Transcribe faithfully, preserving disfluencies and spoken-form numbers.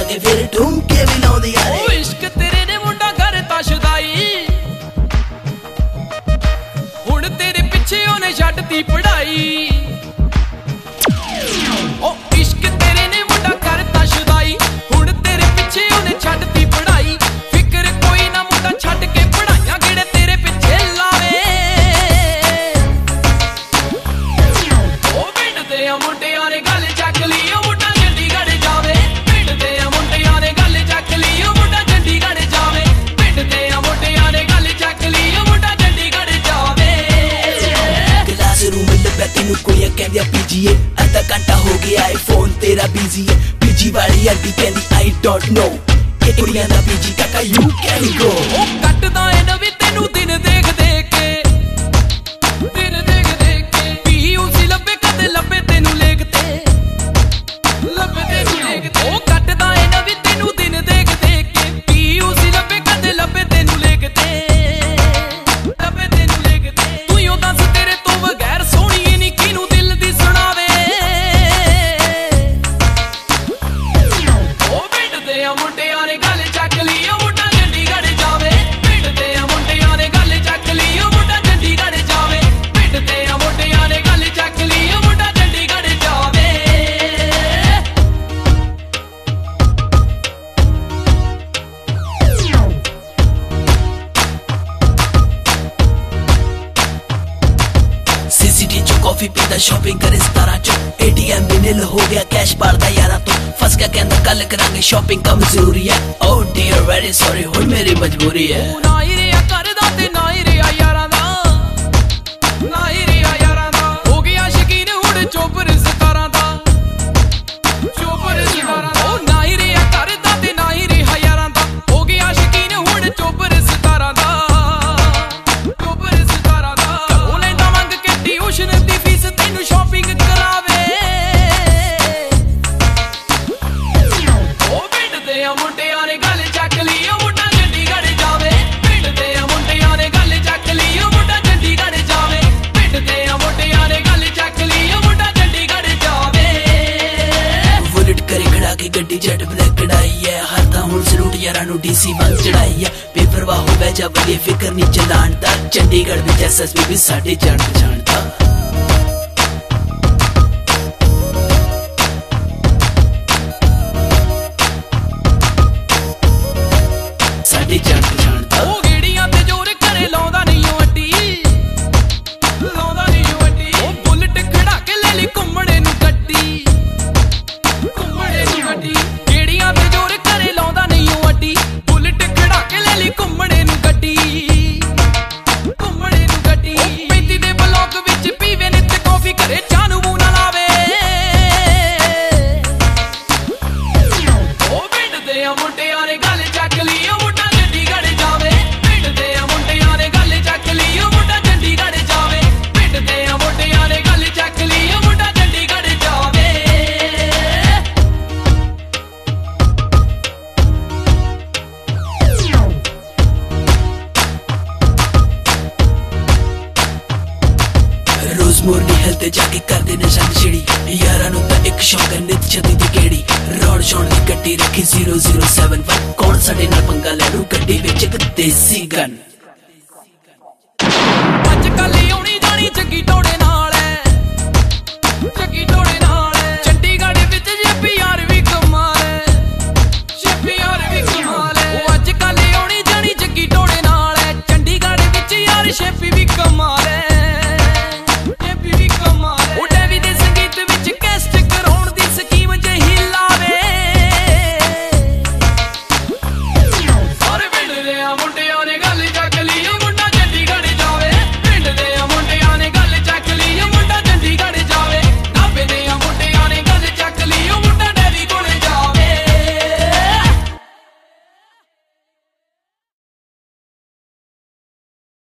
के फिर ठुमके भी लाउंदी यार। ओ इश्क तेरे ने मुंडा करता शुदाई, हुण तेरे पिछे ओने छड्डती पढ़ाई। ओ इश्क तेरे ने मुंडा करता शुदाई, हुण तेरे पिछे ओने छड्डती पढ़ाई। फिक्र कोई ना मुंडा छड्ड के पढ़ाइयां किहड़े तेरे पिछे लावे। ओ पिंड दे मुंडियां ने गल चक ली, ओ मुंडा चंडीगढ़ जावे। पिंड दे मुंडियां ने गल चक ली, ओ मुंडा चंडीगढ़ जावे। पिंड दे मुंडियां ने गल चक ली, ओ मुंडा चंडीगढ़ जावे। क्लासरूम लब्भा तेनू कुड़ियां कहंदियां पीजीए, अद्धा घंटा हो गया है फोन तेरा बिजी है। पीजी वाली आंटी कहंदी आई डोंट नो, ये कुड़ियां दा पीजी काका यू कैन गो। ओ कटदा ए नवी तेनू दिन देख देख के, दिन देख देख के। पीयूसी लब्बे कदे लब्बे तेनू लेखते, लब्बे तेनू लेखते। ओ कटदा ए नवी तेनू दिन देख देख के, पीयूसी लब्बे कदे लब्बे तेनू लेखते, लब्बे तेनू लेखते। तू ही दस तेरे तो बगैर सोहणीए नी किनू दिल दी सुणावे। ओ पिंड दे मुंडियां ने गल चक ली, ओ मुंडा चंडीगढ़ जावे। पिंड दे मुंडियां ने गल चक ली, ओ मुंडा चंडीगढ़ जावे। पिंड दे मुंडियां ने गल चक ली, ओ मुंडा चंडीगढ़ जावे। सीसीटी चो कॉफी पीता शॉपिंग करे सतारा चो, एटीएम भी निल हो गया कैश पारदा यारा तो। फस गया कहंदा कल करांगे शॉपिंग कम जरूरी है। ओह डियर वेरी सॉरी हुण मेरी मजबूरी है। ना ही रिया करदा ते ना ही रिया यारां दा, ना ही रिया यारां दा। हो गया शकीन हुण चोपर सितारां दा, चोपर सितारां दा। ओ ना ही रिया करदा ते ना ही रिया यारां दा। हो गया शकीन हुण चोपर सितारां दा, चोपर सितारां दा। घरों लैंदा मंग के ट्यूशन दी फीस तैनू शॉपिंग करावे। ओ पिंड दे मुंडियां ने गल चक ली, ओ मुंडा चंडीगढ़ जावे। पिंड दे मुंडियां ने गल चक ली, ओ मुंडा चंडीगढ़ जावे। पिंड दे मुंडियां ने गल चक ली, ओ मुंडा चंडीगढ़ जावे। बुलेट करे खड़ा के गड्डी जट ब्लैक कढ़ाई है। हर दा हुण सलूट यारां नू डीसी वंग चढ़ाई है। बेपरवाह हो वै जा बली फिकर नहीं चलाणदा, चंडीगढ़ विच एसएसपी भी साडे जान पछाणदा। साडे जान पछाणदा। ओ गेड़ियां ते जोर करे लाउंदा नहीं ओ अड्डी, लाउंदा नहीं ओ अड्डी। ओ बुलेट खड़ा के ले ली घुम्मणे नू गड्डी, घुम्मणे नू गड्डी। गेड़ियां ते जोर करे लाउंदा नहीं ओ अड्डी, बुलेट खड़ा के ले ली घुम्मणे नू गड्डी, घुम्मणे नू गड्डी। ओ पैंती दे ब्लॉक विच पीवे नित कॉफी करे चाह नू मूंह ना लावे। ओ पिंड दे मुंडियां ने गल चक ली, ओ मुंडा चंडीगढ़ जावे। पिंड दे मुंडियां ने गल चक ली, ओ मुंडा चंडीगढ़ जावे। पिंड दे मुंडियां ने गल चक ली, ओ मुंडा चंडीगढ़ जावे। रोज मोरनी हेल्थ जाके करदे ने संग छिड़ी, यारां नू तां इक शौक है नित छती दी केड़ी। रौड़ शौड़ दी गड्डी रखी ज़ीरो ज़ीरो सेवन वन, कौन साडे नाल पंगा ले लू गड्डी विच इक देसी गन। अज कल आउणी जानी जग्गी टोड़े